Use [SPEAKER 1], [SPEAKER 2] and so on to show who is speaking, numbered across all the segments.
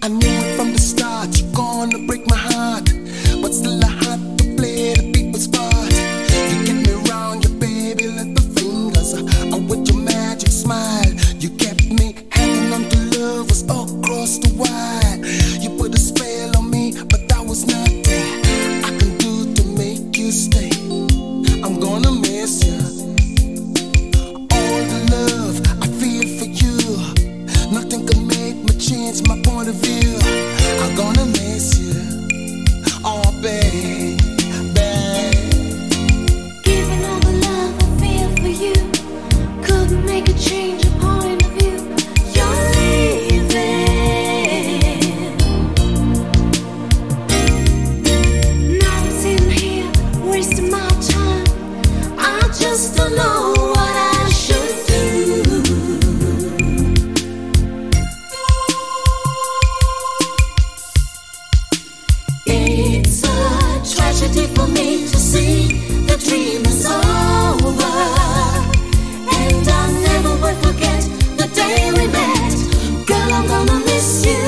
[SPEAKER 1] I knew it from the start, you're gonna break my heart, but still I had to play the people's part. You get me round, your baby little fingers, with your magic smile. You kept me hanging on to lovers across the wide. You put a spell on me, but that was nothing I can do to make you stay. I'm gonna miss you. All the love I feel for you, nothing can make me change my point of view. I'm gonna miss you, oh babe,
[SPEAKER 2] Given all the love I feel for you, couldn't make a change of point of view. You're leaving. Now I'm sitting here wasting my time. I just don't know what I should do. It's a tragedy for me to see the dream is over, and I never will forget the day we met. Girl, I'm gonna miss you.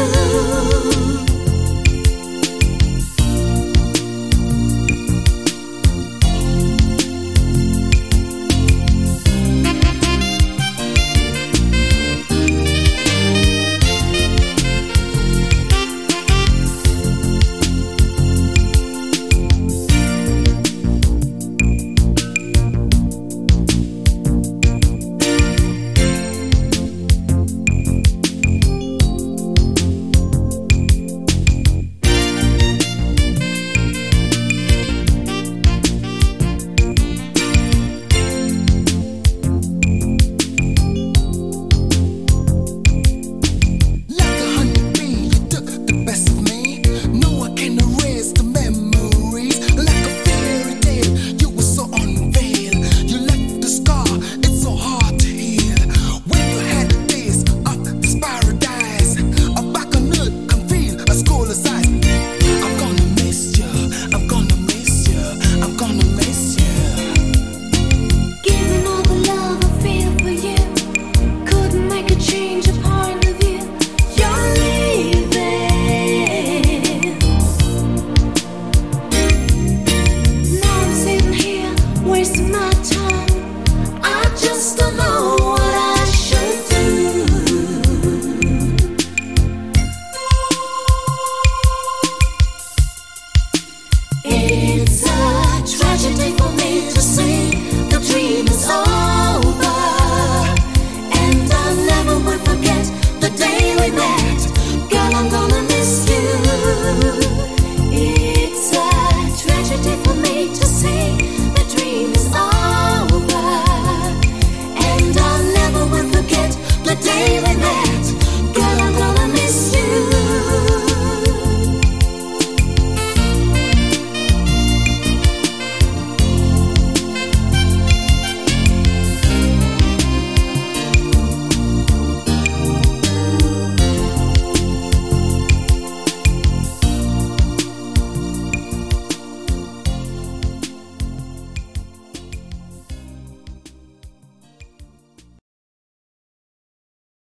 [SPEAKER 2] Wasting my time, I just don't know what I should do. It's a tragedy for me to see the dream is over, and I never will forget